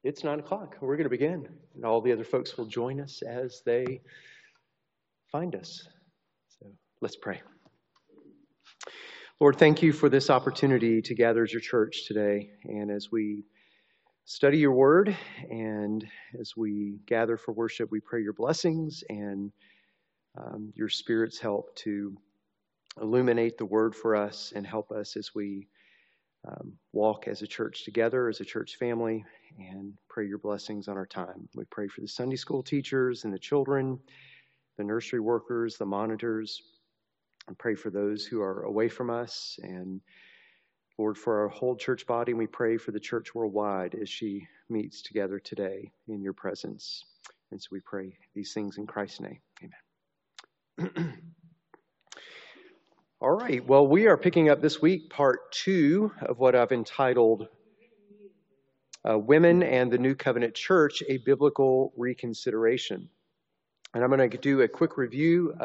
It's 9 o'clock. We're going to begin, and all the other folks will join us as they find us. So let's pray. Lord, thank you for this opportunity to gather as your church today. And as we study your word and as we gather for worship, we pray your blessings and your Spirit's help to illuminate the word for us and help us as we walk as a church together, as a church family, and pray your blessings on our time. We pray for the Sunday school teachers and the children, the nursery workers, the monitors, and pray for those who are away from us. And Lord, for our whole church body, we pray for the church worldwide as she meets together today in your presence. And so we pray these things in Christ's name. Amen. All right, well, we are picking up this week part 2 of what I've entitled Women and the New Covenant Church, a Biblical Reconsideration. And I'm going to do a quick review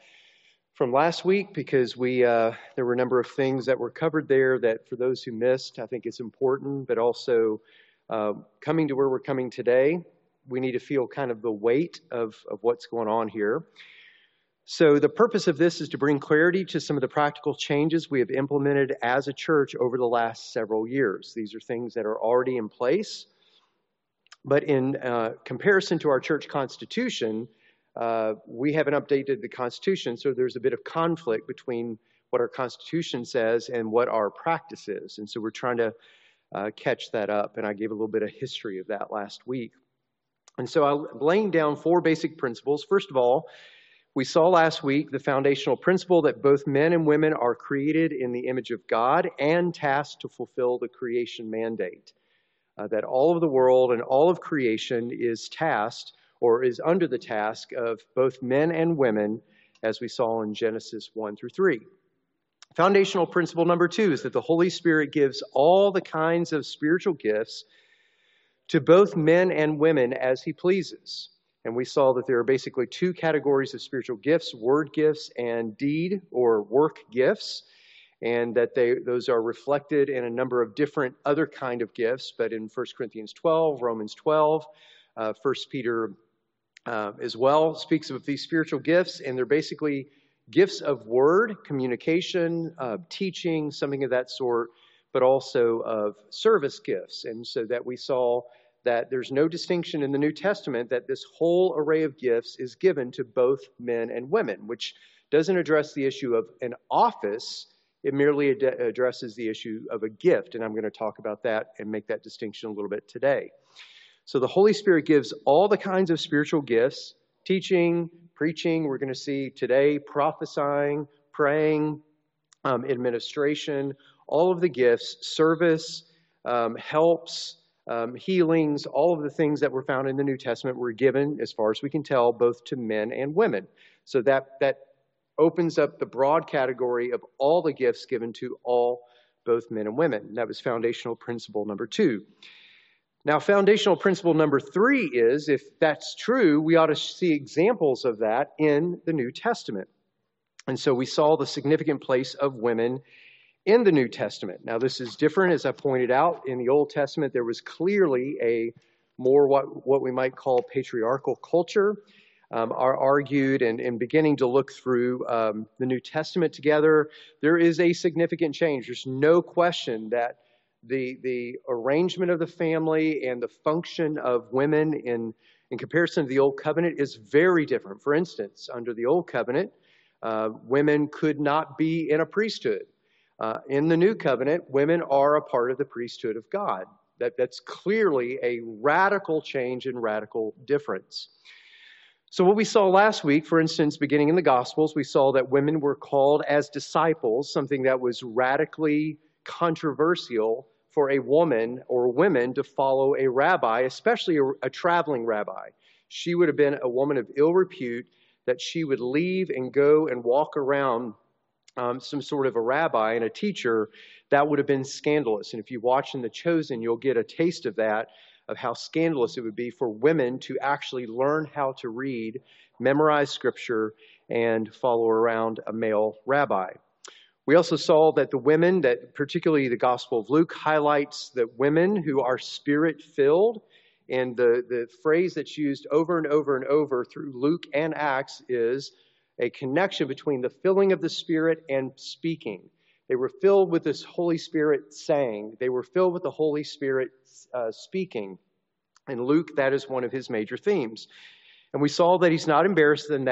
from last week because there were a number of things that were covered there that for those who missed, I think it's important, but also coming to where we're coming today, we need to feel kind of the weight of what's going on here. So the purpose of this is to bring clarity to some of the practical changes we have implemented as a church over the last several years. These are things that are already in place, but in comparison to our church constitution, we haven't updated the constitution, so there's a bit of conflict between what our constitution says and what our practice is. And so we're trying to catch that up, and I gave a little bit of history of that last week. And so I'm laying down 4 basic principles. First of all, we saw last week the foundational principle that both men and women are created in the image of God and tasked to fulfill the creation mandate. That all of the world and all of creation is tasked or is under the task of both men and women, as we saw in Genesis 1 through 3. Foundational principle number 2 is that the Holy Spirit gives all the kinds of spiritual gifts to both men and women as he pleases. And we saw that there are basically 2 categories of spiritual gifts, word gifts and deed or work gifts, and that those are reflected in a number of different other kind of gifts, but in 1 Corinthians 12, Romans 12, 1 Peter as well speaks of these spiritual gifts, and they're basically gifts of word, communication, teaching, something of that sort, but also of service gifts. And so that we saw that there's no distinction in the New Testament that this whole array of gifts is given to both men and women, which doesn't address the issue of an office. It merely addresses the issue of a gift, and I'm going to talk about that and make that distinction a little bit today. So the Holy Spirit gives all the kinds of spiritual gifts, teaching, preaching, we're going to see today, prophesying, praying, administration, all of the gifts, service, helps, healings, all of the things that were found in the New Testament were given, as far as we can tell, both to men and women. So that opens up the broad category of all the gifts given to both men and women. That was foundational principle number 2. Now, foundational principle number 3 is, if that's true, we ought to see examples of that in the New Testament. And so we saw the significant place of women in the New Testament. Now, this is different, as I pointed out. In the Old Testament, there was clearly a more what we might call patriarchal culture. Are argued and beginning to look through the New Testament together, there is a significant change. There's no question that the arrangement of the family and the function of women in comparison to the Old Covenant is very different. For instance, under the Old Covenant, women could not be in a priesthood. In the New Covenant, women are a part of the priesthood of God. That's clearly a radical change and radical difference. So what we saw last week, for instance, beginning in the Gospels, we saw that women were called as disciples, something that was radically controversial for a woman or women to follow a rabbi, especially a traveling rabbi. She would have been a woman of ill repute, that she would leave and go and walk around some sort of a rabbi and a teacher. That would have been scandalous. And if you watch in The Chosen, you'll get a taste of that, of how scandalous it would be for women to actually learn how to read, memorize Scripture, and follow around a male rabbi. We also saw that the women, that particularly the Gospel of Luke highlights that women who are Spirit-filled And the phrase that's used over and over and over through Luke and Acts is a connection between the filling of the Spirit and speaking. They were filled with this Holy Spirit saying. They were filled with the Holy Spirit speaking. In Luke, that is one of his major themes. And we saw that he's not embarrassed of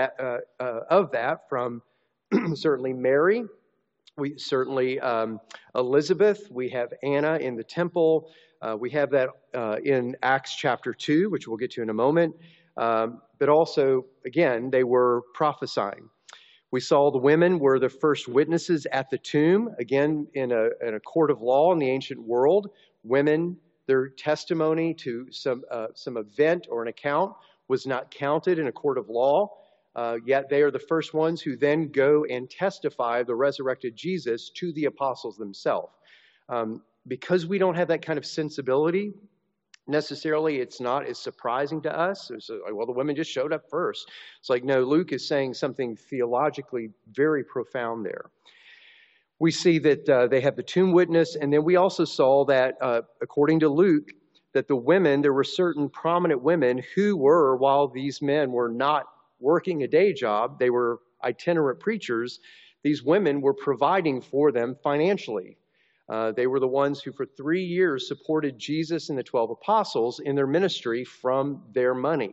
that from certainly Mary. We certainly Elizabeth. We have Anna in the temple. We have that in Acts chapter 2, which we'll get to in a moment. But also, again, they were prophesying. We saw the women were the first witnesses at the tomb. Again, in a court of law in the ancient world, women, their testimony to some event or an account was not counted in a court of law. Yet they are the first ones who then go and testify the resurrected Jesus to the apostles themselves. Because we don't have that kind of sensibility, necessarily it's not as surprising to us. It's like, well, the women just showed up first. It's like, no, Luke is saying something theologically very profound there. We see that they have the tomb witness, and then we also saw that, according to Luke, that the women, there were certain prominent women who were, while these men were not working a day job, they were itinerant preachers, these women were providing for them financially. They were the ones who for 3 years supported Jesus and the 12 apostles in their ministry from their money.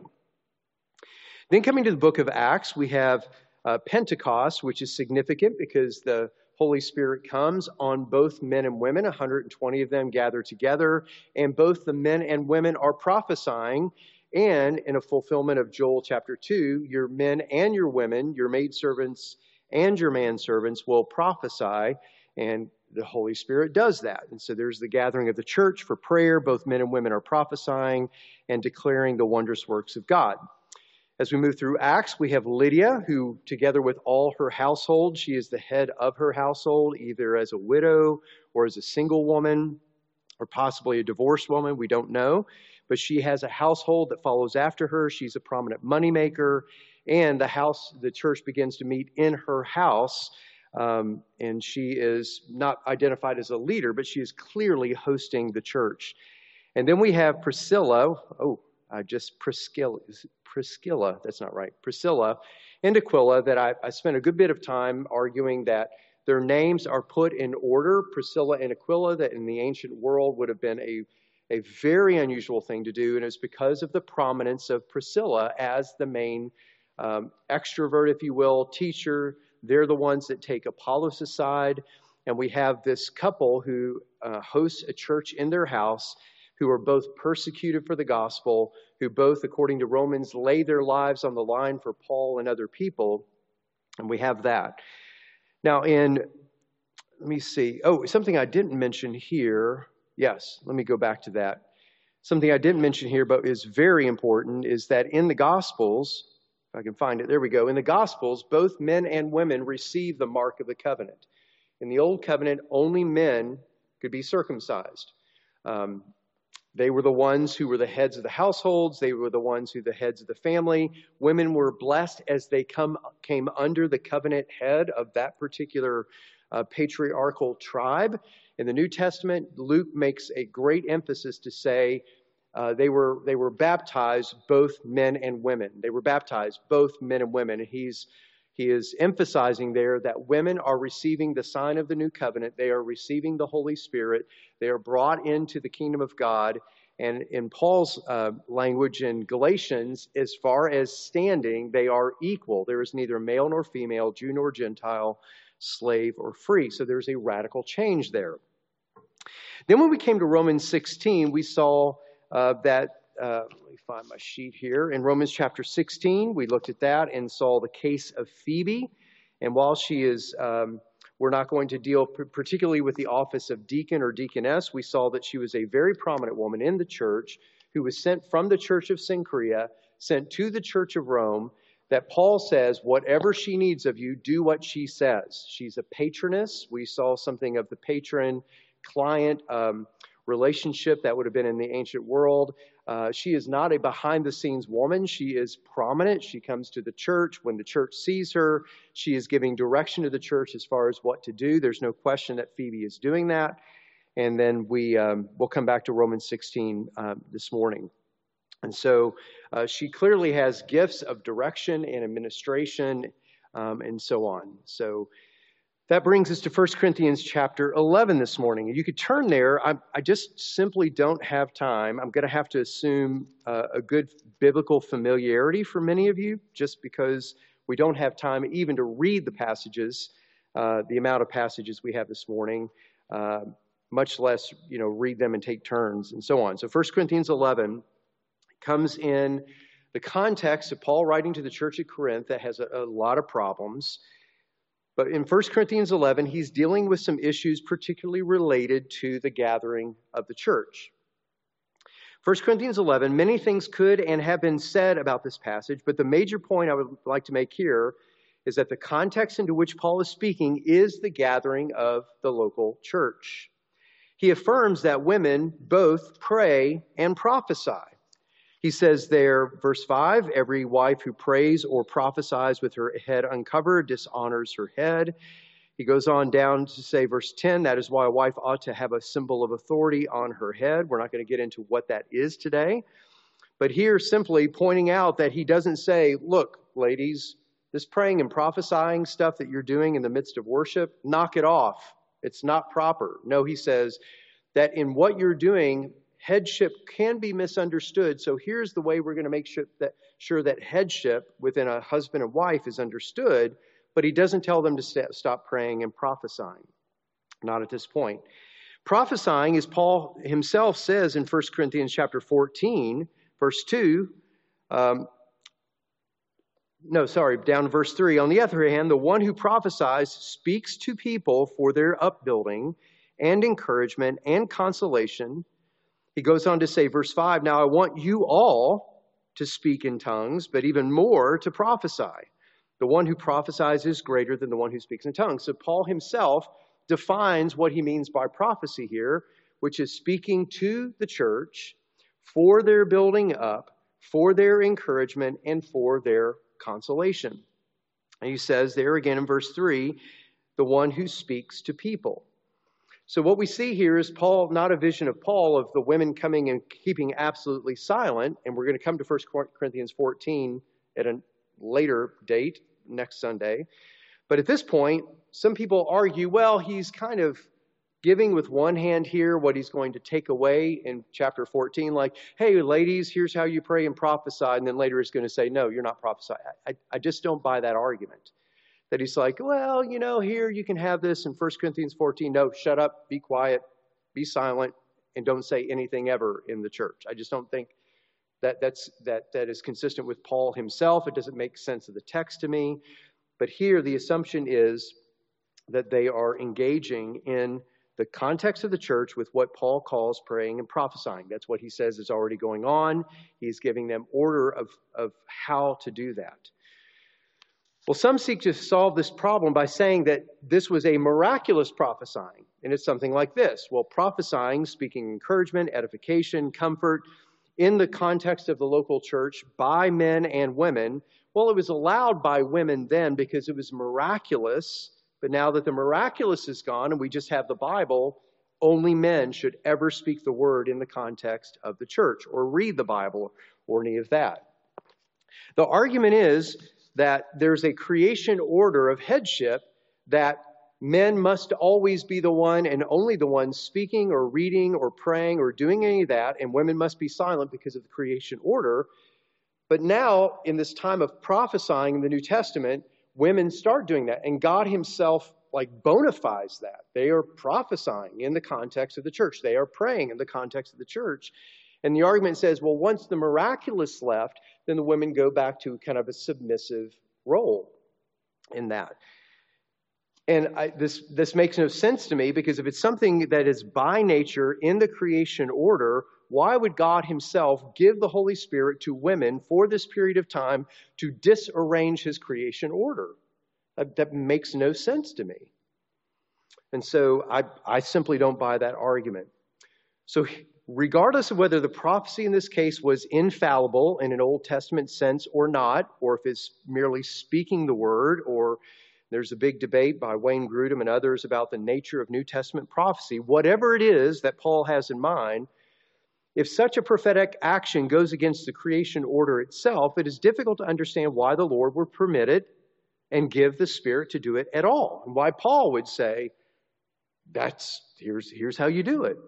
Then coming to the book of Acts, we have Pentecost, which is significant because the Holy Spirit comes on both men and women. 120 of them gather together, and both the men and women are prophesying. And in a fulfillment of Joel chapter 2, your men and your women, your maidservants and your manservants will prophesy, and the Holy Spirit does that. And so there's the gathering of the church for prayer. Both men and women are prophesying and declaring the wondrous works of God. As we move through Acts, we have Lydia, who together with all her household, she is the head of her household, either as a widow or as a single woman, or possibly a divorced woman, we don't know. But she has a household that follows after her. She's a prominent moneymaker, and the church begins to meet in her house. And she is not identified as a leader, but she is clearly hosting the church. And then we have Priscilla. Priscilla, that's not right. Priscilla and Aquila, that I spent a good bit of time arguing that their names are put in order. Priscilla and Aquila, that in the ancient world would have been a very unusual thing to do. And it's because of the prominence of Priscilla as the main extrovert, if you will, teacher. They're the ones that take Apollos aside. And we have this couple who hosts a church in their house, who are both persecuted for the gospel, who both, according to Romans, lay their lives on the line for Paul and other people. And we have that. Now let me see. Oh, something I didn't mention here. Yes, let me go back to that. Something I didn't mention here, but is very important, is that in the Gospels, if I can find it, there we go. In the Gospels, both men and women receive the mark of the covenant. In the Old Covenant, only men could be circumcised. They were the ones who were the heads of the households. They were the ones who were the heads of the family. Women were blessed as they came under the covenant head of that particular patriarchal tribe. In the New Testament, Luke makes a great emphasis to say they were baptized, both men and women. They were baptized, both men and women. And he is emphasizing there that women are receiving the sign of the new covenant. They are receiving the Holy Spirit. They are brought into the kingdom of God. And in Paul's language in Galatians, as far as standing, they are equal. There is neither male nor female, Jew nor Gentile, slave or free. So there's a radical change there. Then when we came to Romans 16, we saw that, let me find my sheet here. In Romans chapter 16, we looked at that and saw the case of Phoebe. And while she is, we're not going to deal particularly with the office of deacon or deaconess, we saw that she was a very prominent woman in the church who was sent from the church of Cenchrea, sent to the church of Rome, that Paul says, whatever she needs of you, do what she says. She's a patroness. We saw something of the patron-client relationship that would have been in the ancient world. She is not a behind-the-scenes woman. She is prominent. She comes to the church. When the church sees her, she is giving direction to the church as far as what to do. There's no question that Phoebe is doing that. And then we'll come back to Romans 16 this morning. And so she clearly has gifts of direction and administration and so on. So that brings us to 1 Corinthians chapter 11 this morning. You could turn there. I just simply don't have time. I'm going to have to assume a good biblical familiarity for many of you, just because we don't have time even to read the passages, the amount of passages we have this morning, much less, read them and take turns and so on. So 1 Corinthians 11 comes in the context of Paul writing to the church at Corinth that has a lot of problems. But in 1 Corinthians 11, he's dealing with some issues particularly related to the gathering of the church. 1 Corinthians 11, many things could and have been said about this passage, but the major point I would like to make here is that the context into which Paul is speaking is the gathering of the local church. He affirms that women both pray and prophesy. He says there, verse 5, every wife who prays or prophesies with her head uncovered dishonors her head. He goes on down to say, verse 10, that is why a wife ought to have a symbol of authority on her head. We're not going to get into what that is today. But here simply pointing out that he doesn't say, look, ladies, this praying and prophesying stuff that you're doing in the midst of worship, knock it off. It's not proper. No, he says that in what you're doing, headship can be misunderstood. So here's the way we're going to make sure that headship within a husband and wife is understood. But he doesn't tell them to stop praying and prophesying. Not at this point. Prophesying, as Paul himself says in 1 Corinthians chapter 14, verse 2, down to verse 3. On the other hand, the one who prophesies speaks to people for their upbuilding and encouragement and consolation. He goes on to say, verse 5, now I want you all to speak in tongues, but even more to prophesy. The one who prophesies is greater than the one who speaks in tongues. So Paul himself defines what he means by prophecy here, which is speaking to the church for their building up, for their encouragement, and for their consolation. And he says there again in verse 3, the one who speaks to people. So what we see here is Paul, not a vision of Paul of the women coming and keeping absolutely silent. And we're going to come to 1 Corinthians 14 at a later date, next Sunday. But at this point, some people argue, well, he's kind of giving with one hand here what he's going to take away in chapter 14. Like, hey, ladies, here's how you pray and prophesy. And then later he's going to say, no, you're not prophesying. I just don't buy that argument. That he's like, well, here you can have this in 1 Corinthians 14. No, shut up, be quiet, be silent, and don't say anything ever in the church. I just don't think that is consistent with Paul himself. It doesn't make sense of the text to me. But here the assumption is that they are engaging in the context of the church with what Paul calls praying and prophesying. That's what he says is already going on. He's giving them order of how to do that. Well, some seek to solve this problem by saying that this was a miraculous prophesying. And it's something like this. Well, prophesying, speaking encouragement, edification, comfort, in the context of the local church by men and women, well, it was allowed by women then because it was miraculous. But now that the miraculous is gone and we just have the Bible, only men should ever speak the word in the context of the church or read the Bible or any of that. The argument is that there's a creation order of headship that men must always be the one and only the one speaking or reading or praying or doing any of that, and women must be silent because of the creation order. But now, in this time of prophesying in the New Testament, women start doing that, and God himself bona fides that. They are prophesying in the context of the church. They are praying in the context of the church. And the argument says, well, once the miraculous left, then the women go back to kind of a submissive role in that. And this makes no sense to me, because if it's something that is by nature in the creation order, why would God himself give the Holy Spirit to women for this period of time to disarrange his creation order? That makes no sense to me. And so I simply don't buy that argument. So regardless of whether the prophecy in this case was infallible in an Old Testament sense or not, or if it's merely speaking the word, or there's a big debate by Wayne Grudem and others about the nature of New Testament prophecy, whatever it is that Paul has in mind, If such a prophetic action goes against the creation order itself, it is difficult to understand why the Lord would permit it and give the Spirit to do it at all, and why Paul would say, here's how you do it.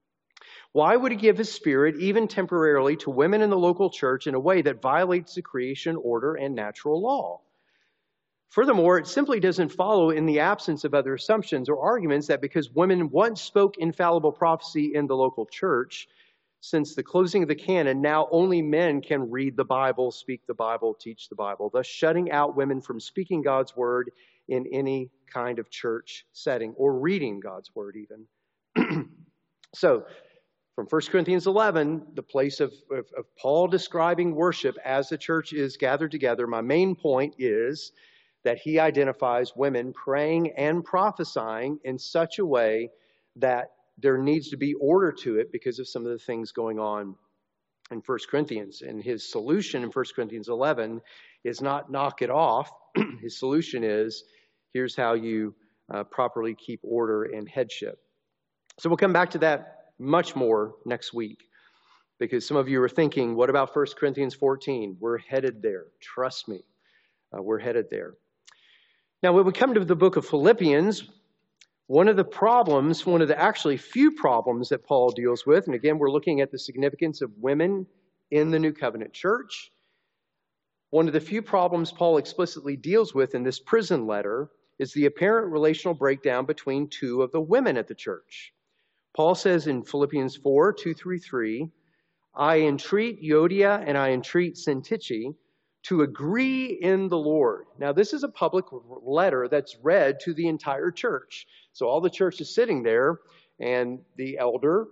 Why would he give his Spirit, even temporarily, to women in the local church in a way that violates the creation order and natural law? Furthermore, it simply doesn't follow, in the absence of other assumptions or arguments, that because women once spoke infallible prophecy in the local church, since the closing of the canon, now only men can read the Bible, speak the Bible, teach the Bible, thus shutting out women from speaking God's word in any kind of church setting, or reading God's word even. So, from 1 Corinthians 11, the place of Paul describing worship as the church is gathered together, my main point is that he identifies women praying and prophesying in such a way that there needs to be order to it because of some of the things going on in 1 Corinthians. And his solution in 1 Corinthians 11 is not knock it off. His solution is, here's how you properly keep order and headship. So we'll come back to that much more next week, because some of you are thinking, what about 1 Corinthians 14? We're headed there. Trust me, we're headed there. Now, when we come to the book of Philippians, one of the actually few problems that Paul deals with, and again, we're looking at the significance of women in the New Covenant church. One of the few problems Paul explicitly deals with in this prison letter is the apparent relational breakdown between two of the women at the church. Paul says in Philippians 4, 2 through 3, I entreat Euodia and I entreat Syntyche to agree in the Lord. Now, this is a public letter that's read to the entire church. So all the church is sitting there, and the elder,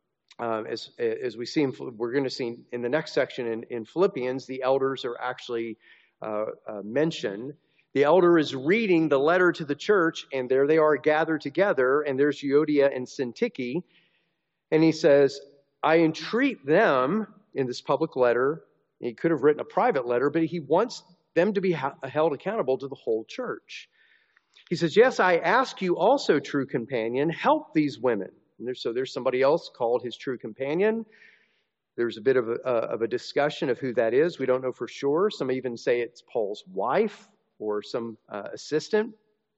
as we see, we're going to see in the next section in Philippians, the elders are actually mentioned. The elder is reading the letter to the church, and there they are gathered together, and there's Euodia and Syntyche, and he says, I entreat them in this public letter. He could have written a private letter, but he wants them to be held accountable to the whole church. He says, yes, I ask you also, true companion, help these women. And there's somebody else called his true companion. There's a bit of a discussion of who that is. We don't know for sure. Some even say it's Paul's wife or some assistant.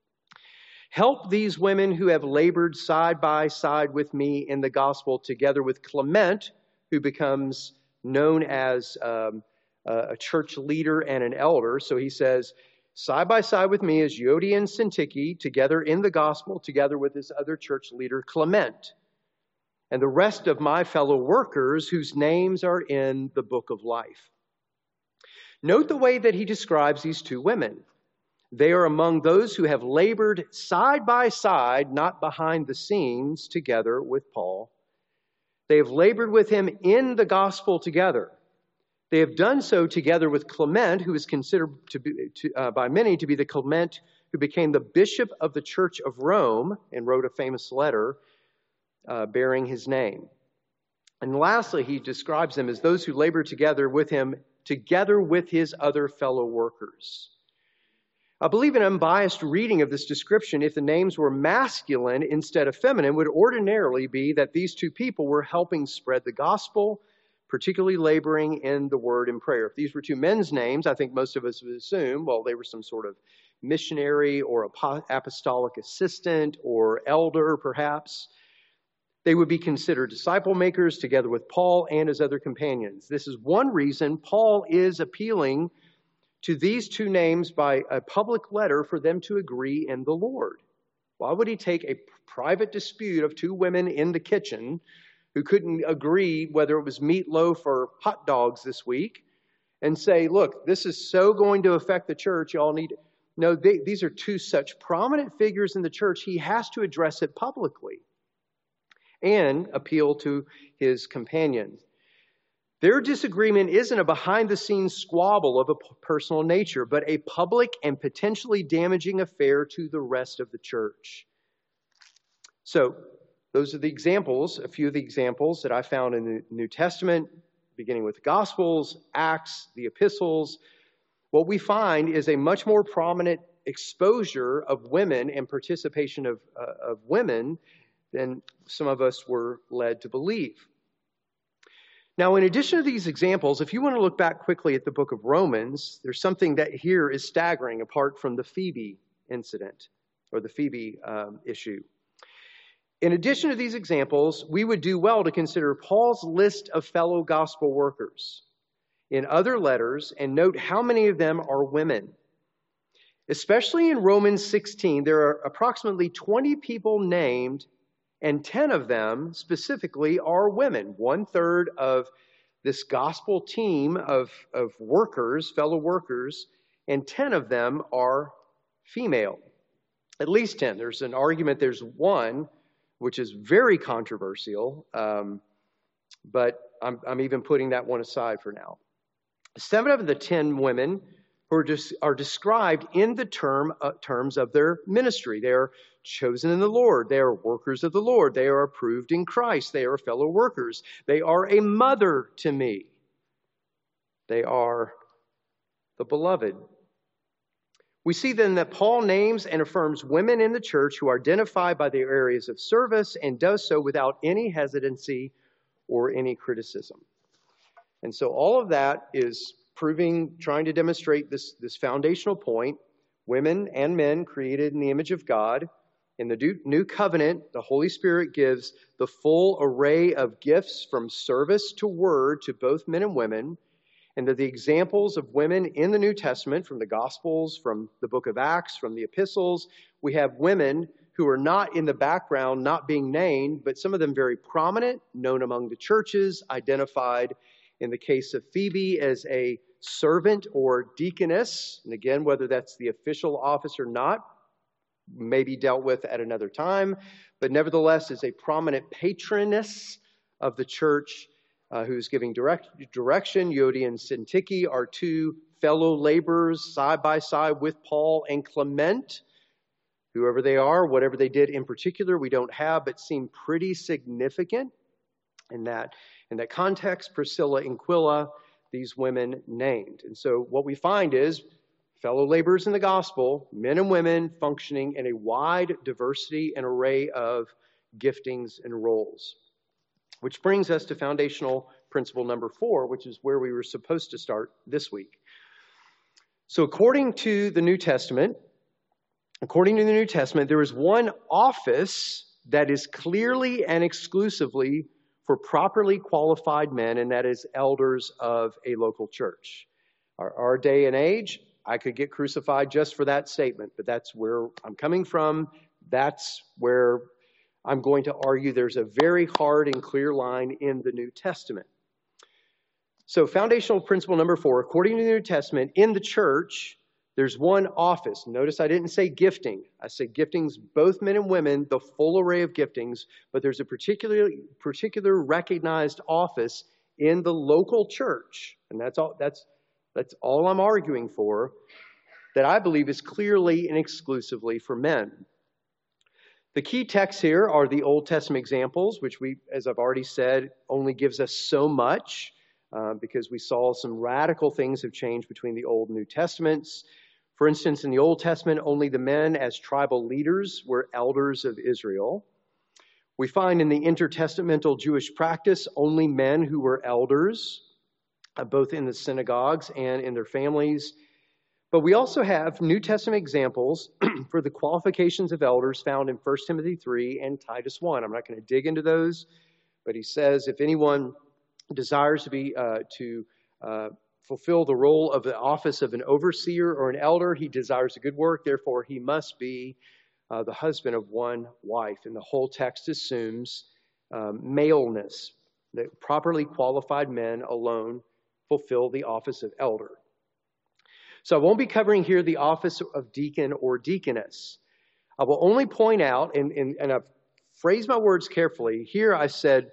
Help these women who have labored side by side with me in the gospel, together with Clement, who becomes known as a church leader and an elder. So he says, side by side with me is Euodia and Syntyche, together in the gospel, together with this other church leader, Clement, and the rest of my fellow workers whose names are in the book of life. Note the way that he describes these two women. They are among those who have labored side by side, not behind the scenes, together with Paul. They have labored with him in the gospel together. They have done so together with Clement, who is considered by many to be the Clement who became the bishop of the Church of Rome and wrote a famous letter bearing his name. And lastly, he describes them as those who labor together with him, together with his other fellow workers. I believe an unbiased reading of this description, if the names were masculine instead of feminine, would ordinarily be that these two people were helping spread the gospel, particularly laboring in the word and prayer. If these were two men's names, I think most of us would assume, well, they were some sort of missionary or apostolic assistant or elder, perhaps. They would be considered disciple makers together with Paul and his other companions. This is one reason Paul is appealing to these two names by a public letter for them to agree in the Lord. Why would he take a private dispute of two women in the kitchen who couldn't agree whether it was meatloaf or hot dogs this week and say, look, this is so going to affect the church, y'all need... No, these are two such prominent figures in the church. He has to address it publicly and appeal to his companions. Their disagreement isn't a behind-the-scenes squabble of a personal nature, but a public and potentially damaging affair to the rest of the church. So, those are the examples, a few of the examples that I found in the New Testament, beginning with the Gospels, Acts, the Epistles. What we find is a much more prominent exposure of women and participation of women than some of us were led to believe. Now, in addition to these examples, if you want to look back quickly at the book of Romans, there's something that here is staggering apart from the Phoebe incident or the Phoebe issue. In addition to these examples, we would do well to consider Paul's list of fellow gospel workers in other letters and note how many of them are women. Especially in Romans 16, there are approximately 20 people named, and 10 of them specifically are women. 1/3 of this gospel team of workers, fellow workers, and 10 of them are female. At least 10. There's an argument, there's one, which is very controversial, but I'm even putting that one aside for now. 7 of the 10 women who are described in the terms of their ministry. They are chosen in the Lord. They are workers of the Lord. They are approved in Christ. They are fellow workers. They are a mother to me. They are the beloved. We see then that Paul names and affirms women in the church who identify by their areas of service and does so without any hesitancy or any criticism. And so all of that is trying to demonstrate this foundational point. Women and men created in the image of God. In the new covenant, the Holy Spirit gives the full array of gifts from service to word to both men and women. And that the examples of women in the New Testament, from the Gospels, from the book of Acts, from the epistles, we have women who are not in the background, not being named, but some of them very prominent, known among the churches, identified in the case of Phoebe as a servant or deaconess. And again, whether that's the official office or not, may be dealt with at another time, but nevertheless is a prominent patroness of the church who's giving direction. Euodia and Syntyche are 2 fellow laborers side by side with Paul and Clement. Whoever they are, whatever they did in particular, we don't have, but seem pretty significant in that context. Priscilla and Aquila, these women named. And so what we find is fellow laborers in the gospel, men and women functioning in a wide diversity and array of giftings and roles. Which brings us to foundational principle number 4, which is where we were supposed to start this week. So according to the New Testament, there is one office that is clearly and exclusively for properly qualified men, and that is elders of a local church. Our day and age, I could get crucified just for that statement, but that's where I'm coming from. That's where I'm going to argue there's a very hard and clear line in the New Testament. So foundational principle number 4, according to the New Testament, in the church, there's one office. Notice I didn't say gifting. I said giftings, both men and women, the full array of giftings, but there's a particular recognized office in the local church. And that's all I'm arguing for, that I believe is clearly and exclusively for men. The key texts here are the Old Testament examples, which as I've already said, only gives us so much because we saw some radical things have changed between the Old and New Testaments. For instance, in the Old Testament, only the men as tribal leaders were elders of Israel. We find in the intertestamental Jewish practice, only men who were elders, both in the synagogues and in their families. But we also have New Testament examples for the qualifications of elders found in 1 Timothy 3 and Titus 1. I'm not going to dig into those, but he says if anyone desires to fulfill the role of the office of an overseer or an elder, he desires a good work, therefore he must be the husband of one wife. And the whole text assumes maleness, that properly qualified men alone fulfill the office of elder. So I won't be covering here the office of deacon or deaconess. I will only point out, and I've phrased my words carefully. Here I said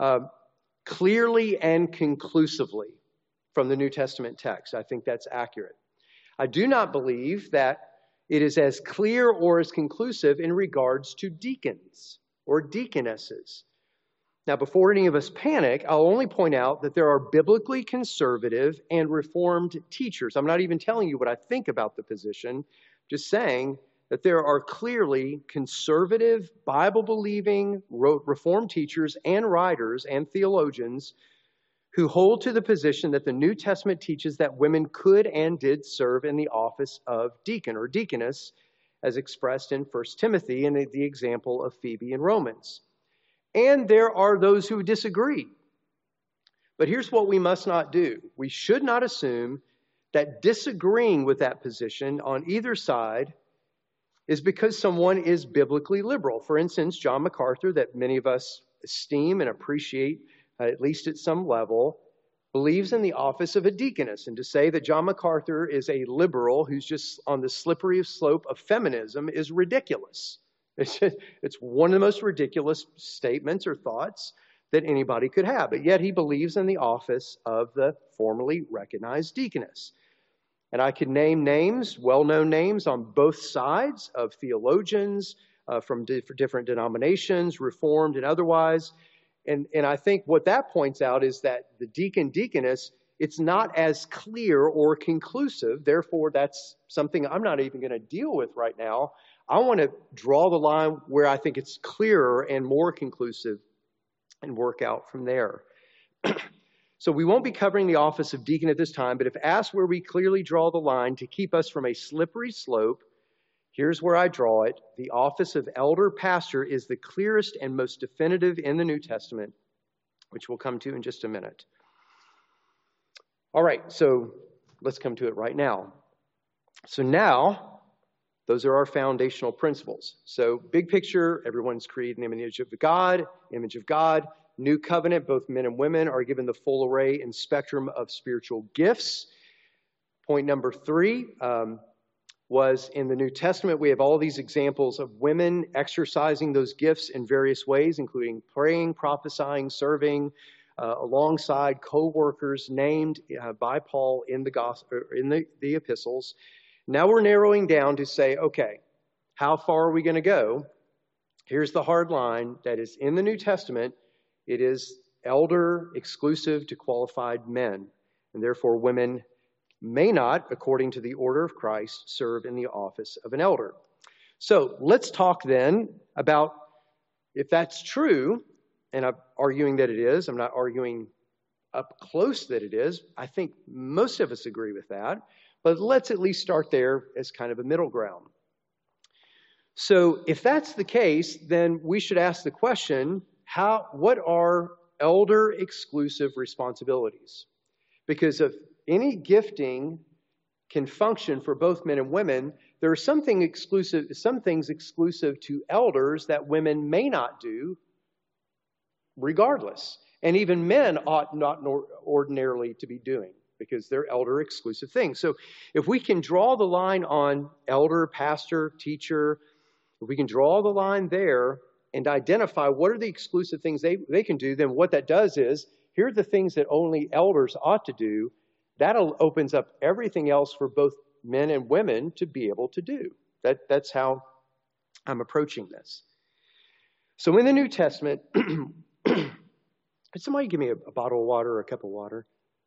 clearly and conclusively from the New Testament text. I think that's accurate. I do not believe that it is as clear or as conclusive in regards to deacons or deaconesses. Now, before any of us panic, I'll only point out that there are biblically conservative and reformed teachers. I'm not even telling you what I think about the position, just saying that there are clearly conservative, Bible-believing, reformed teachers and writers and theologians who hold to the position that the New Testament teaches that women could and did serve in the office of deacon or deaconess, as expressed in 1 Timothy and the example of Phoebe in Romans. And there are those who disagree. But here's what we must not do. We should not assume that disagreeing with that position on either side is because someone is biblically liberal. For instance, John MacArthur, that many of us esteem and appreciate, at least at some level, believes in the office of a deaconess. And to say that John MacArthur is a liberal who's just on the slippery slope of feminism is ridiculous. It's one of the most ridiculous statements or thoughts that anybody could have. But yet he believes in the office of the formally recognized deaconess. And I could name names, well-known names on both sides of theologians from different denominations, Reformed and otherwise. And I think what that points out is that the deacon, deaconess, it's not as clear or conclusive. Therefore, that's something I'm not even going to deal with right now. I want to draw the line where I think it's clearer and more conclusive and work out from there. So we won't be covering the office of deacon at this time, but if asked where we clearly draw the line to keep us from a slippery slope, here's where I draw it. The office of elder pastor is the clearest and most definitive in the New Testament, which we'll come to in just a minute. All right, so let's come to it right now. So now, those are our foundational principles. So big picture, everyone's created in the image of God, New covenant, both men and women are given the full array and spectrum of spiritual gifts. Point number 3 was in the New Testament, we have all these examples of women exercising those gifts in various ways, including praying, prophesying, serving, alongside co-workers named by Paul in the gospel, in the epistles. Now we're narrowing down to say, okay, how far are we going to go? Here's the hard line that is in the New Testament. It is elder exclusive to qualified men, and therefore women may not, according to the order of Christ, serve in the office of an elder. So let's talk then about if that's true, and I'm arguing that it is. I'm not arguing up close that it is. I think most of us agree with that, but let's at least start there as kind of a middle ground. So if that's the case, then we should ask the question, what are elder exclusive responsibilities? Because if any gifting can function for both men and women, there are some things exclusive to elders that women may not do regardless. And even men ought not ordinarily to be doing because they're elder exclusive things. So if we can draw the line on elder, pastor, teacher, if we can draw the line there, and identify what are the exclusive things they can do, then what that does is, here are the things that only elders ought to do. That opens up everything else for both men and women to be able to do. That's how I'm approaching this. So in the New Testament, could somebody give me a bottle of water or a cup of water?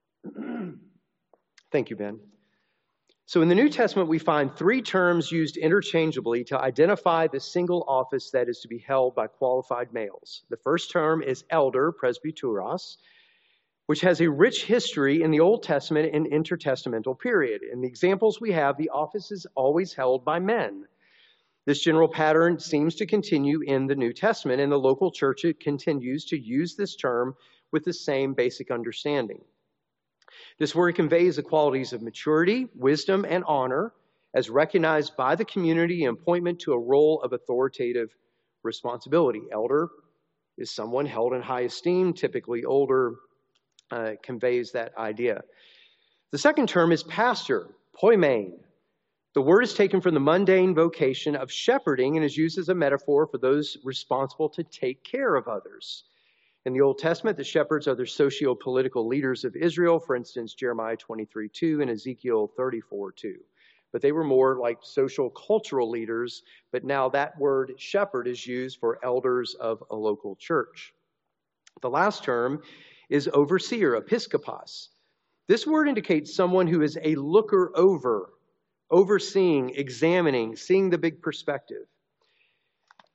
Thank you, Ben. So in the New Testament, we find 3 terms used interchangeably to identify the single office that is to be held by qualified males. The first term is elder, presbyteros, which has a rich history in the Old Testament and intertestamental period. In the examples we have, the office is always held by men. This general pattern seems to continue in the New Testament, and the local church continues to use this term with the same basic understanding. This word conveys the qualities of maturity, wisdom, and honor as recognized by the community and appointment to a role of authoritative responsibility. Elder is someone held in high esteem, typically older, conveys that idea. The second term is pastor, poimen. The word is taken from the mundane vocation of shepherding and is used as a metaphor for those responsible to take care of others. In the Old Testament, the shepherds are the socio-political leaders of Israel, for instance, Jeremiah 23:2 and Ezekiel 34:2. But they were more like social cultural leaders, but now that word shepherd is used for elders of a local church. The last term is overseer, episkopos. This word indicates someone who is a looker over, overseeing, examining, seeing the big perspective.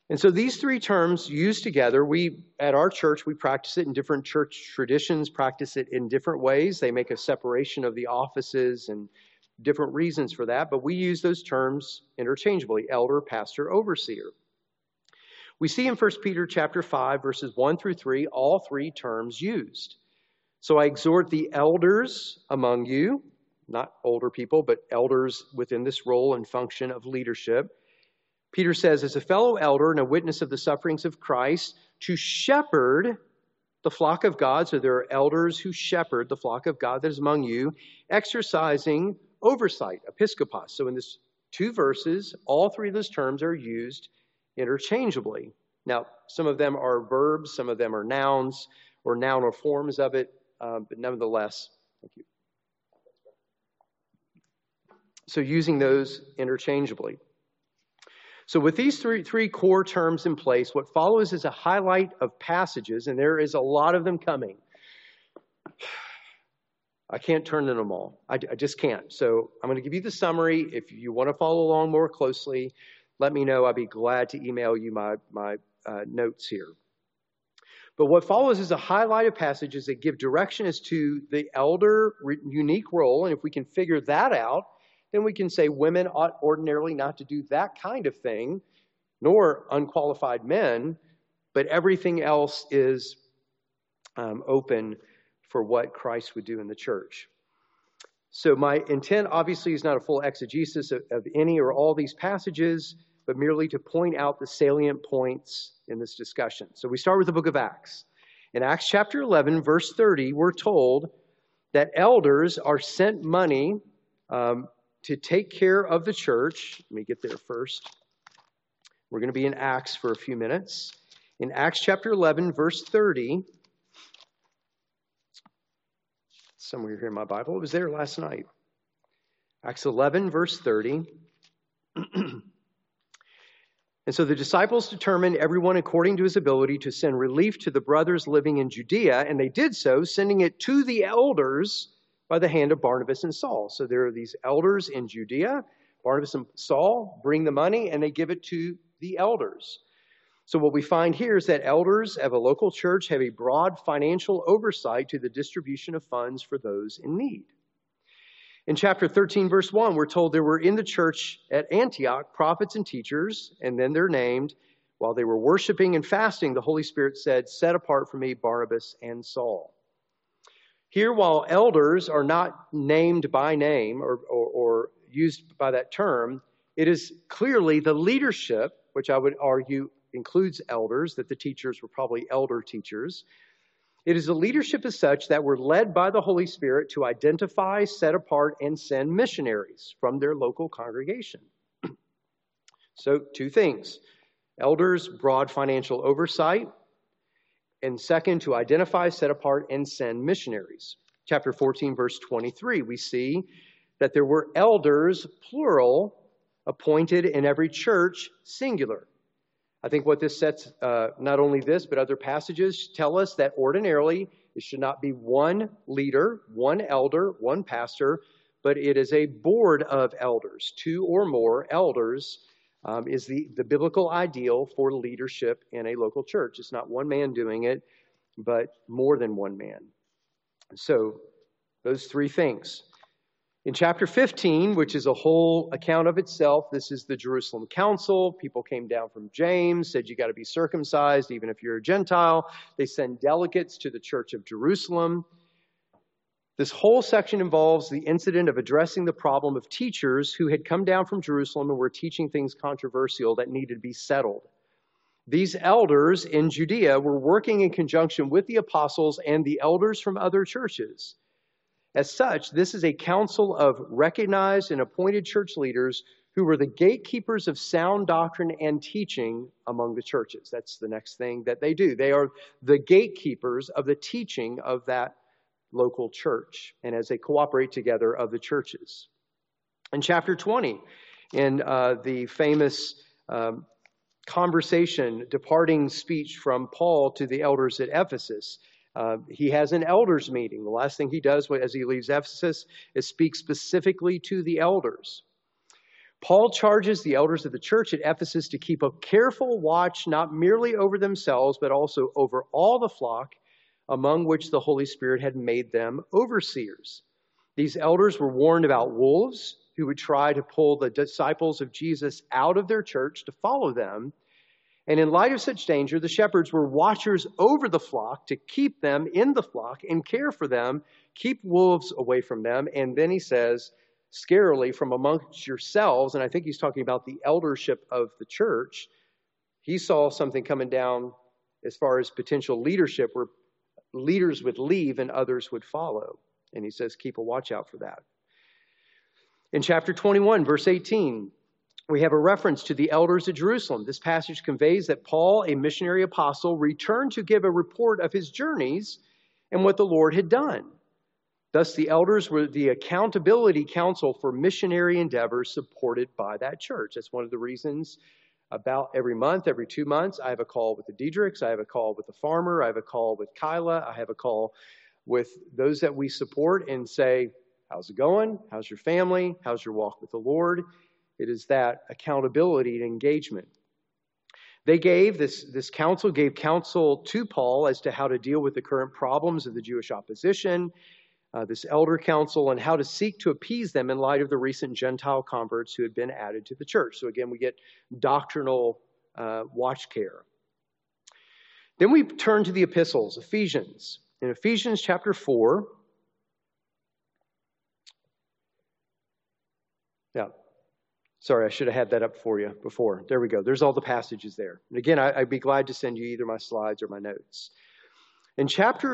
And so these three terms used together, at our church, we practice it in different church traditions, practice it in different ways. They make a separation of the offices and different reasons for that, but we use those terms interchangeably: elder, pastor, overseer. We see in 1 Peter chapter 5, verses 1 through 3, all three terms used. So I exhort the elders among you, not older people, but elders within this role and function of leadership. Peter says, as a fellow elder and a witness of the sufferings of Christ, to shepherd the flock of God. So there are elders who shepherd the flock of God that is among you, exercising oversight, episkopos. So in this two verses, all three of those terms are used interchangeably. Now, some of them are verbs, some of them are nouns or noun or forms of it, but nevertheless, thank you. So using those interchangeably. So with these three core terms in place, what follows is a highlight of passages, and there is a lot of them coming. I can't turn to them all. I just can't. So I'm going to give you the summary. If you want to follow along more closely, let me know. I'd be glad to email you my notes here. But what follows is a highlight of passages that give direction as to the elder unique role, and if we can figure that out, then we can say women ought ordinarily not to do that kind of thing, nor unqualified men, but everything else is open for what Christ would do in the church. So my intent obviously is not a full exegesis of any or all these passages, but merely to point out the salient points in this discussion. So we start with the book of Acts. In Acts chapter 11, verse 30, we're told that elders are sent money to take care of the church. Let me get there first. We're going to be in Acts for a few minutes. In Acts chapter 11, verse 30, somewhere here in my Bible, it was there last night. Acts 11, verse 30. And so the disciples determined, everyone according to his ability, to send relief to the brothers living in Judea, and they did so, sending it to the elders by the hand of Barnabas and Saul. So there are these elders in Judea. Barnabas and Saul bring the money and they give it to the elders. So what we find here is that elders of a local church have a broad financial oversight to the distribution of funds for those in need. In chapter 13, verse 1, we're told there were in the church at Antioch prophets and teachers, and then they're named. While they were worshiping and fasting, the Holy Spirit said, "Set apart for me Barnabas and Saul." Here, while elders are not named by name or used by that term, it is clearly the leadership, which I would argue includes elders, that the teachers were probably elder teachers. It is the leadership as such that were led by the Holy Spirit to identify, set apart, and send missionaries from their local congregation. So, two things. Elders, broad financial oversight. And second, to identify, set apart, and send missionaries. Chapter 14, verse 23, we see that there were elders, plural, appointed in every church, singular. I think what this sets, not only this, but other passages tell us that ordinarily it should not be one leader, one elder, one pastor, but it is a board of elders. Two or more elders is the biblical ideal for leadership in a local church. It's not one man doing it, but more than one man. So those three things. In chapter 15, which is a whole account of itself, this is the Jerusalem Council. People came down from James, said you got to be circumcised even if you're a Gentile. They send delegates to the church of Jerusalem. This whole section involves the incident of addressing the problem of teachers who had come down from Jerusalem and were teaching things controversial that needed to be settled. These elders in Judea were working in conjunction with the apostles and the elders from other churches. As such, this is a council of recognized and appointed church leaders who were the gatekeepers of sound doctrine and teaching among the churches. That's the next thing that they do. They are the gatekeepers of the teaching of that local church, and as they cooperate together of the churches. In chapter 20, in the famous conversation, departing speech from Paul to the elders at Ephesus, he has an elders meeting. The last thing he does as he leaves Ephesus is speak specifically to the elders. Paul charges the elders of the church at Ephesus to keep a careful watch, not merely over themselves, but also over all the flock, among which the Holy Spirit had made them overseers. These elders were warned about wolves who would try to pull the disciples of Jesus out of their church to follow them. And in light of such danger, the shepherds were watchers over the flock to keep them in the flock and care for them, keep wolves away from them. And then he says, scarily, from amongst yourselves, and I think he's talking about the eldership of the church, he saw something coming down as far as potential leadership where leaders would leave and others would follow. And he says, keep a watch out for that. In chapter 21, verse 18, we have a reference to the elders at Jerusalem. This passage conveys that Paul, a missionary apostle, returned to give a report of his journeys and what the Lord had done. Thus, the elders were the accountability council for missionary endeavors supported by that church. That's one of the reasons about every month, every 2 months, I have a call with the Diedrichs, I have a call with the farmer, I have a call with Kyla, I have a call with those that we support and say, how's it going? How's your family? How's your walk with the Lord? It is that accountability and engagement. This council gave counsel to Paul as to how to deal with the current problems of the Jewish opposition, this elder council, and how to seek to appease them in light of the recent Gentile converts who had been added to the church. So again, we get doctrinal watch care. Then we turn to the epistles, Ephesians. In Ephesians chapter 4, sorry, I should have had that up for you before. There we go. There's all the passages there. And again, I'd be glad to send you either my slides or my notes. In chapter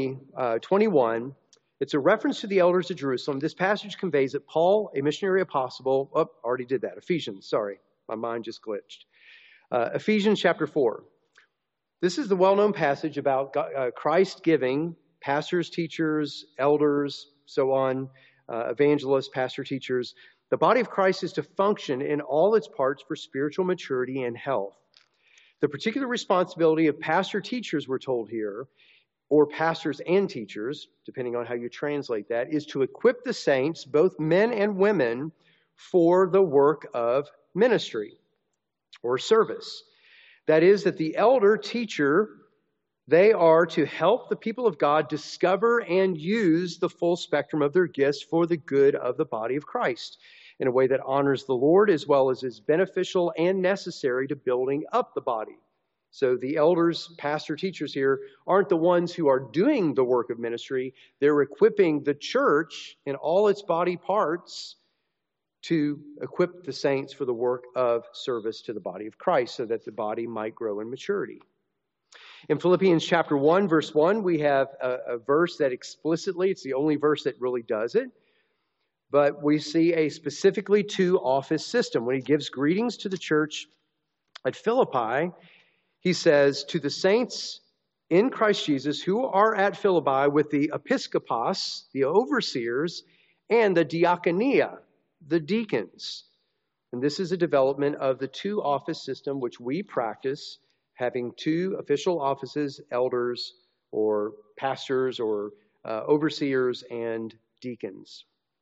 21, it's a reference to the elders of Jerusalem. This passage conveys that Paul, a missionary apostle, already did that. Ephesians, sorry. My mind just glitched. Ephesians chapter 4. This is the well-known passage about Christ giving pastors, teachers, elders, so on, evangelists, pastor, teachers. The body of Christ is to function in all its parts for spiritual maturity and health. The particular responsibility of pastor teachers, we're told here, or pastors and teachers, depending on how you translate that, is to equip the saints, both men and women, for the work of ministry or service. That is, that the elder teacher, they are to help the people of God discover and use the full spectrum of their gifts for the good of the body of Christ in a way that honors the Lord as well as is beneficial and necessary to building up the body. So the elders, pastor, teachers here aren't the ones who are doing the work of ministry. They're equipping the church in all its body parts to equip the saints for the work of service to the body of Christ so that the body might grow in maturity. In Philippians chapter 1, verse 1, we have a verse that explicitly, it's the only verse that really does it, but we see a specifically two office system. When he gives greetings to the church at Philippi, he says, to the saints in Christ Jesus who are at Philippi with the episkopos, the overseers, and the diakonia, the deacons. And this is a development of the two office system which we practice, having two official offices, elders or pastors or overseers and deacons.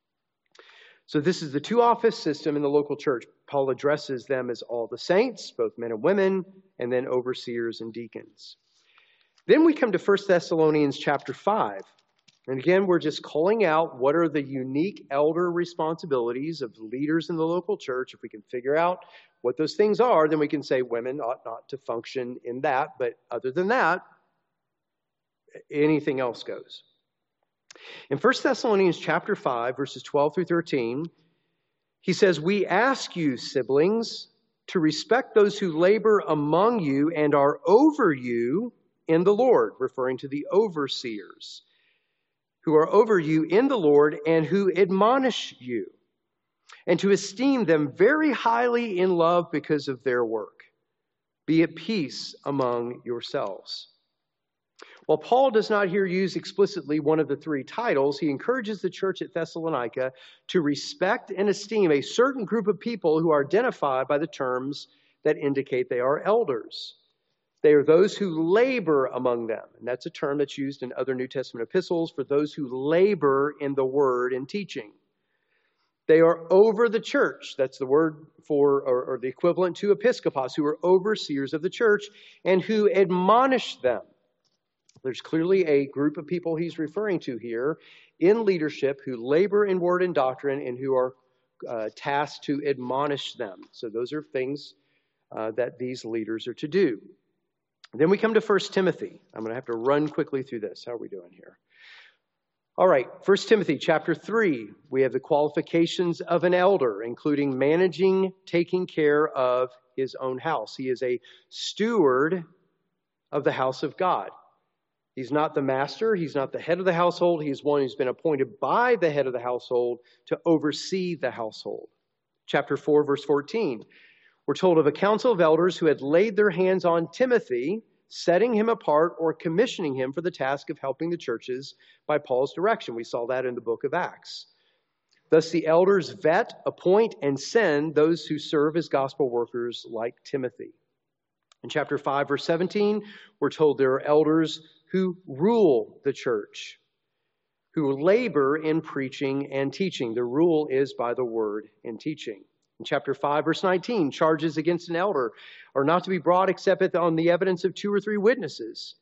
So this is the two office system in the local church. Paul addresses them as all the saints, both men and women, and then overseers and deacons. Then we come to 1 Thessalonians chapter 5. And again, we're just calling out what are the unique elder responsibilities of leaders in the local church. If we can figure out what those things are, then we can say women ought not to function in that. But other than that, anything else goes. In 1 Thessalonians chapter 5, verses 12 through 13, he says, we ask you, siblings, to respect those who labor among you and are over you in the Lord, referring to the overseers, who are over you in the Lord and who admonish you, and to esteem them very highly in love because of their work. Be at peace among yourselves. While Paul does not here use explicitly one of the three titles, he encourages the church at Thessalonica to respect and esteem a certain group of people who are identified by the terms that indicate they are elders. They are those who labor among them. And that's a term that's used in other New Testament epistles for those who labor in the word and teaching. They are over the church. That's the word for, or the equivalent to episkopos, who are overseers of the church and who admonish them. There's clearly a group of people he's referring to here in leadership who labor in word and doctrine and who are tasked to admonish them. So those are things that these leaders are to do. Then we come to 1 Timothy. I'm going to have to run quickly through this. How are we doing here? All right, 1 Timothy chapter 3, we have the qualifications of an elder, including managing, taking care of his own house. He is a steward of the house of God. He's not the master. He's not the head of the household. He's one who's been appointed by the head of the household to oversee the household. Chapter 4, verse 14, we're told of a council of elders who had laid their hands on Timothy, setting him apart or commissioning him for the task of helping the churches by Paul's direction. We saw that in the book of Acts. Thus the elders vet, appoint, and send those who serve as gospel workers like Timothy. In chapter 5, verse 17, we're told there are elders who rule the church, who labor in preaching and teaching. The rule is by the word and teaching. In chapter 5, verse 19, charges against an elder are not to be brought except on the evidence of 2 or 3 witnesses.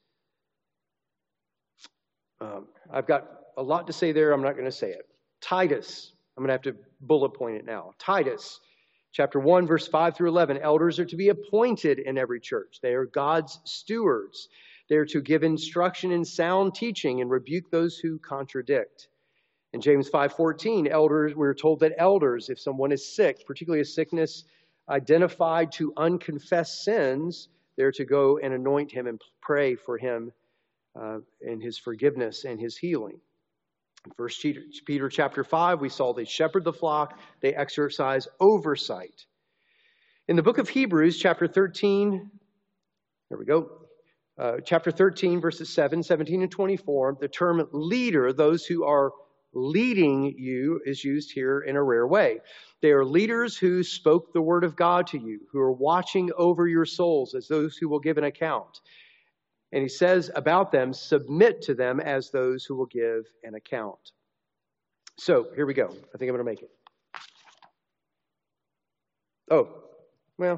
I've got a lot to say there. I'm not going to say it. Titus, I'm going to have to bullet point it now. Titus, chapter 1, verse 5 through 11, elders are to be appointed in every church. They are God's stewards. They are to give instruction in sound teaching and rebuke those who contradict. In James 5:14, elders, we're told that elders, if someone is sick, particularly a sickness identified to unconfessed sins, they're to go and anoint him and pray for him and his forgiveness and his healing. In 1 Peter chapter 5, we saw they shepherd the flock, they exercise oversight. In the book of Hebrews, chapter 13, there we go. Chapter 13, verses 7, 17, and 24, the term leader, those who are leading you, is used here in a rare way. They are leaders who spoke the word of God to you, who are watching over your souls as those who will give an account. And he says about them, submit to them as those who will give an account. So, here we go. I think I'm going to make it. Oh, well,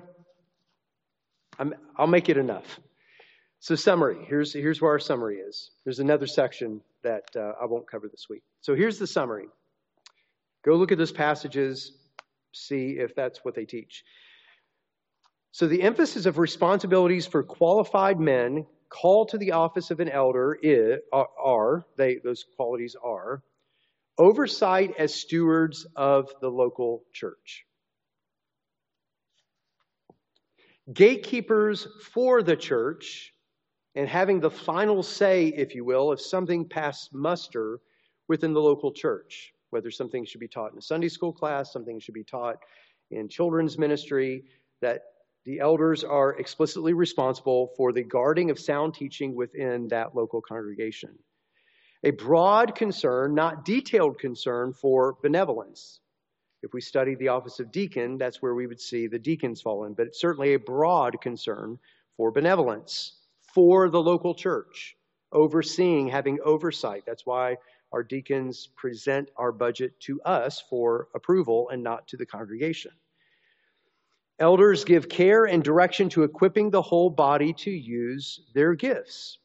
I'll make it enough. So summary, here's where our summary is. There's another section that I won't cover this week. So here's the summary. Go look at those passages, see if that's what they teach. So the emphasis of responsibilities for qualified men called to the office of an elder those qualities are oversight as stewards of the local church, gatekeepers for the church, and having the final say, if you will, if something passed muster within the local church, whether something should be taught in a Sunday school class, something should be taught in children's ministry, that the elders are explicitly responsible for the guarding of sound teaching within that local congregation. A broad concern, not detailed concern, for benevolence. If we study the office of deacon, that's where we would see the deacons fall in, but it's certainly a broad concern for benevolence for the local church, overseeing, having oversight. That's why our deacons present our budget to us for approval and not to the congregation. Elders give care and direction to equipping the whole body to use their gifts.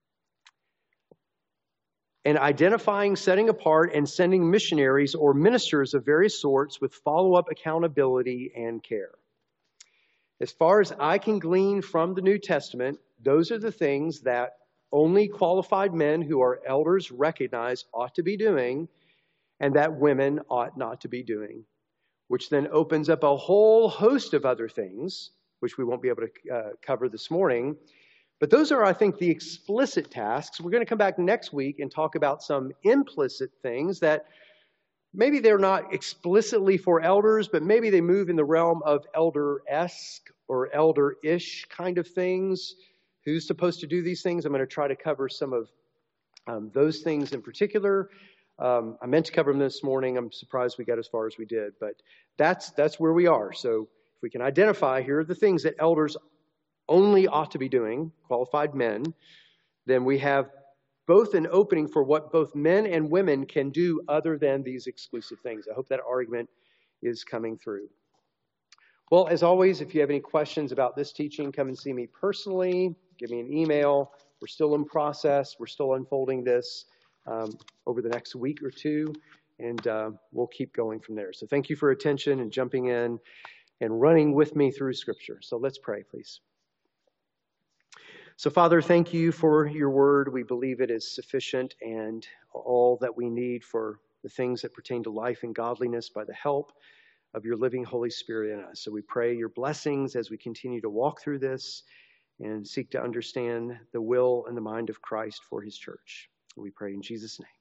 And identifying, setting apart, and sending missionaries or ministers of various sorts with follow-up accountability and care. As far as I can glean from the New Testament, those are the things that only qualified men who are elders recognize ought to be doing, and that women ought not to be doing, which then opens up a whole host of other things, which we won't be able to cover this morning. But those are, I think, the explicit tasks. We're going to come back next week and talk about some implicit things that maybe they're not explicitly for elders, but maybe they move in the realm of elder-esque or elder-ish kind of things. Who's supposed to do these things? I'm going to try to cover some of those things in particular. I meant to cover them this morning. I'm surprised we got as far as we did, but that's where we are. So if we can identify, here are the things that elders only ought to be doing, qualified men, then we have both an opening for what both men and women can do other than these exclusive things. I hope that argument is coming through. Well, as always, if you have any questions about this teaching, come and see me personally. Give me an email. We're still in process. We're still unfolding this over the next week or two, and we'll keep going from there. So thank you for attention and jumping in and running with me through Scripture. So let's pray, please. So, Father, thank you for your word. We believe it is sufficient and all that we need for the things that pertain to life and godliness by the help of your living Holy Spirit in us. So we pray your blessings as we continue to walk through this and seek to understand the will and the mind of Christ for his church. We pray in Jesus' name.